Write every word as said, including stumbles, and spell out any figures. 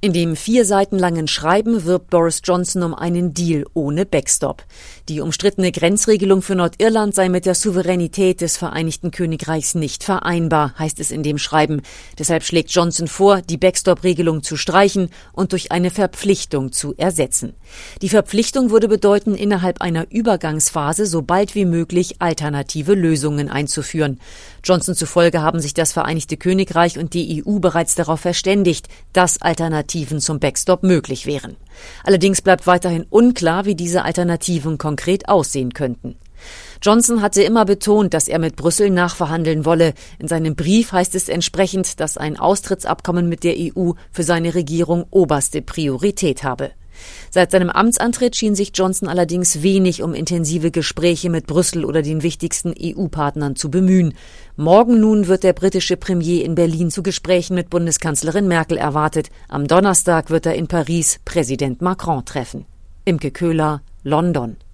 In dem vier Seiten langen Schreiben wirbt Boris Johnson um einen Deal ohne Backstop. Die umstrittene Grenzregelung für Nordirland sei mit der Souveränität des Vereinigten Königreichs nicht vereinbar, heißt es in dem Schreiben. Deshalb schlägt Johnson vor, die Backstop-Regelung zu streichen und durch eine Verpflichtung zu ersetzen. Die Verpflichtung würde bedeuten, innerhalb einer Übergangsphase so bald wie möglich alternative Lösungen einzuführen. Johnson zufolge haben sich das Vereinigte Königreich und die E U bereits darauf verständigt, dass Alternativen zum Backstop möglich wären. Allerdings bleibt weiterhin unklar, wie diese Alternativen konkret aussehen könnten. Johnson hatte immer betont, dass er mit Brüssel nachverhandeln wolle. In seinem Brief heißt es entsprechend, dass ein Austrittsabkommen mit der E U für seine Regierung oberste Priorität habe. Seit seinem Amtsantritt schien sich Johnson allerdings wenig um intensive Gespräche mit Brüssel oder den wichtigsten E U-Partnern zu bemühen. Morgen nun wird der britische Premier in Berlin zu Gesprächen mit Bundeskanzlerin Merkel erwartet. Am Donnerstag wird er in Paris Präsident Macron treffen. Imke Köhler, London.